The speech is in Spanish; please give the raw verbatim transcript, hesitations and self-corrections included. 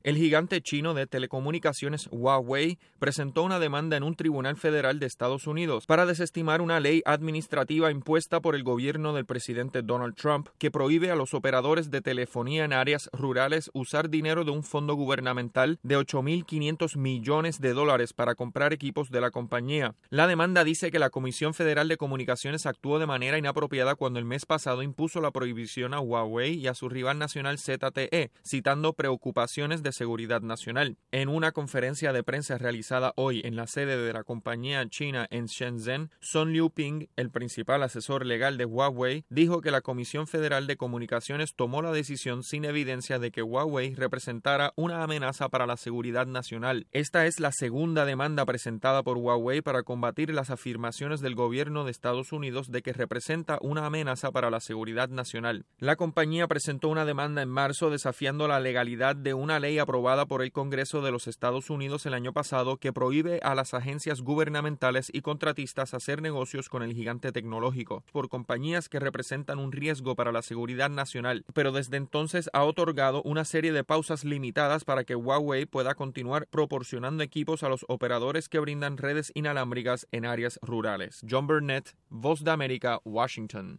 El gigante chino de telecomunicaciones Huawei presentó una demanda en un tribunal federal de Estados Unidos para desestimar una ley administrativa impuesta por el gobierno del presidente Donald Trump que prohíbe a los operadores de telefonía en áreas rurales usar dinero de un fondo gubernamental de ocho mil quinientos millones de dólares para comprar equipos de la compañía. La demanda dice que la Comisión Federal de Comunicaciones actuó de manera inapropiada cuando el mes pasado impuso la prohibición a Huawei y a su rival nacional Z T E, citando preocupaciones de seguridad nacional. En una conferencia de prensa realizada hoy en la sede de la compañía china en Shenzhen, Sun Liuping, el principal asesor legal de Huawei, dijo que la Comisión Federal de Comunicaciones tomó la decisión sin evidencia de que Huawei representara una amenaza para la seguridad nacional. Esta es la segunda demanda presentada por Huawei para combatir las afirmaciones del gobierno de Estados Unidos de que representa una amenaza para la seguridad nacional. La compañía presentó una demanda en marzo desafiando la legalidad de una ley aprobada por el Congreso de los Estados Unidos el año pasado que prohíbe a las agencias gubernamentales y contratistas hacer negocios con el gigante tecnológico por compañías que representan un riesgo para la seguridad nacional, pero desde entonces ha otorgado una serie de pausas limitadas para que Huawei pueda continuar proporcionando equipos a los operadores que brindan redes inalámbricas en áreas rurales. John Burnett, Voz de América, Washington.